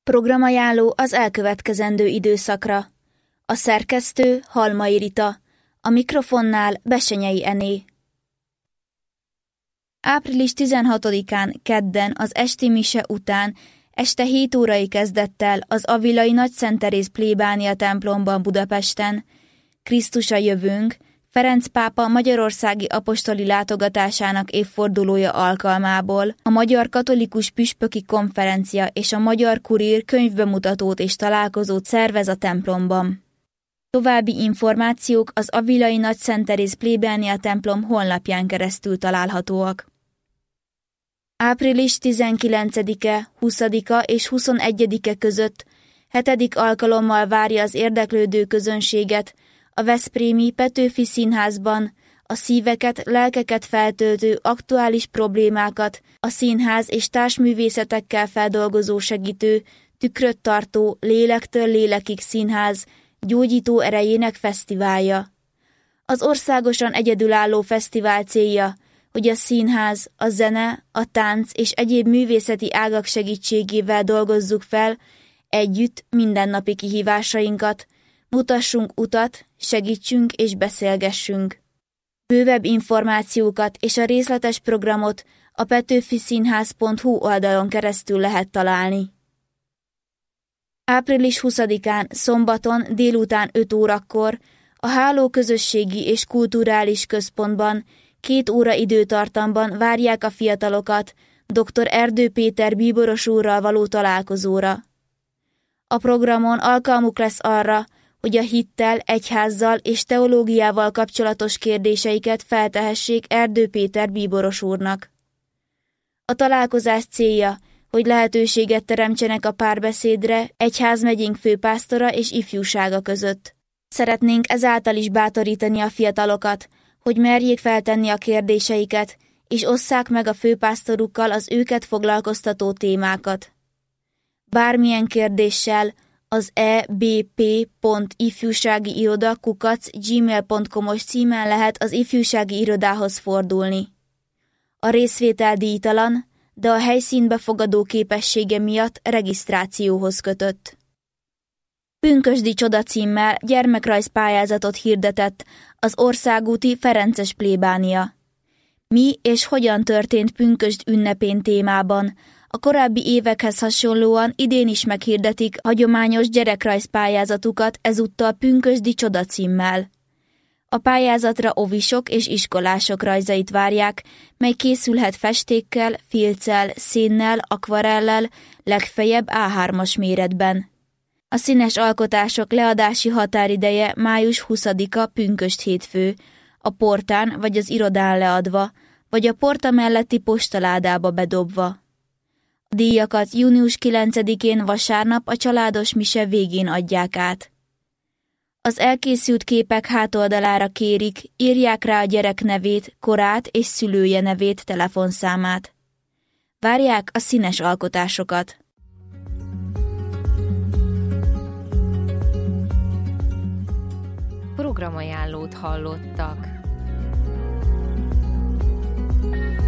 Programajánló az elkövetkezendő időszakra. A szerkesztő Halmai Rita, a mikrofonnál Bessenyei Ené. Április 16-án kedden az esti mise után este 7 órai kezdettel az Avilai Nagy Szent Teréz plébánia templomban Budapesten Krisztus a jövőnk, Ferenc pápa magyarországi apostoli látogatásának évfordulója alkalmából a Magyar Katolikus Püspöki Konferencia és a Magyar Kurír könyvbemutatót és találkozót szervez a templomban. További információk az Avilai Nagy Szent Teréz plébánia templom honlapján keresztül találhatóak. Április 19-e, 20-a és 21-e között 7. alkalommal várja az érdeklődő közönséget a veszprémi Petőfi Színházban a szíveket, lelkeket feltöltő aktuális problémákat a színház és társművészetekkel feldolgozó segítő, tükröt tartó Lélektől lélekig színház gyógyító erejének fesztiválja. Az országosan egyedülálló fesztivál célja, hogy a színház, a zene, a tánc és egyéb művészeti ágak segítségével dolgozzuk fel együtt mindennapi kihívásainkat, mutassunk utat, segítsünk és beszélgessünk. Bővebb információkat és a részletes programot a petőfiszínház.hu oldalon keresztül lehet találni. Április 20-án szombaton délután 5 órakor a Háló Közösségi és Kulturális Központban 2 óra időtartamban várják a fiatalokat dr. Erdő Péter bíboros úrral való találkozóra. A programon alkalmuk lesz arra, hogy a hittel, egyházzal és teológiával kapcsolatos kérdéseiket feltehessék Erdő Péter bíboros úrnak. A találkozás célja, hogy lehetőséget teremtsenek a párbeszédre egyházmegyénk főpásztora és ifjúsága között. Szeretnénk ezáltal is bátorítani a fiatalokat, hogy merjék feltenni a kérdéseiket, és osszák meg a főpásztorukkal az őket foglalkoztató témákat. Bármilyen kérdéssel az ebp.ifjúságioda@gmail.com-os címen lehet az ifjúsági irodához fordulni. A részvétel díjtalan, de a helyszínbe fogadó képessége miatt regisztrációhoz kötött. Pünkösdi Csoda címmel gyermekrajzpályázatot hirdetett az országúti Ferences plébánia. Mi és hogyan történt Pünkösd ünnepén témában, a korábbi évekhez hasonlóan idén is meghirdetik hagyományos gyerekrajzpályázatukat ezúttal Pünkösdi Csoda címmel. A pályázatra óvisok és iskolások rajzait várják, mely készülhet festékkel, filccel, szénnel, akvarellel, legfeljebb A3-as méretben. A színes alkotások leadási határideje május 20-a pünkösd hétfő, a portán vagy az irodán leadva, vagy a porta melletti postaládába bedobva. A díjakat június 9-én vasárnap a családos mise végén adják át. Az elkészült képek hátoldalára kérik, írják rá a gyerek nevét, korát és szülője nevét, telefonszámát. Várják a színes alkotásokat. Programajánlót hallottak.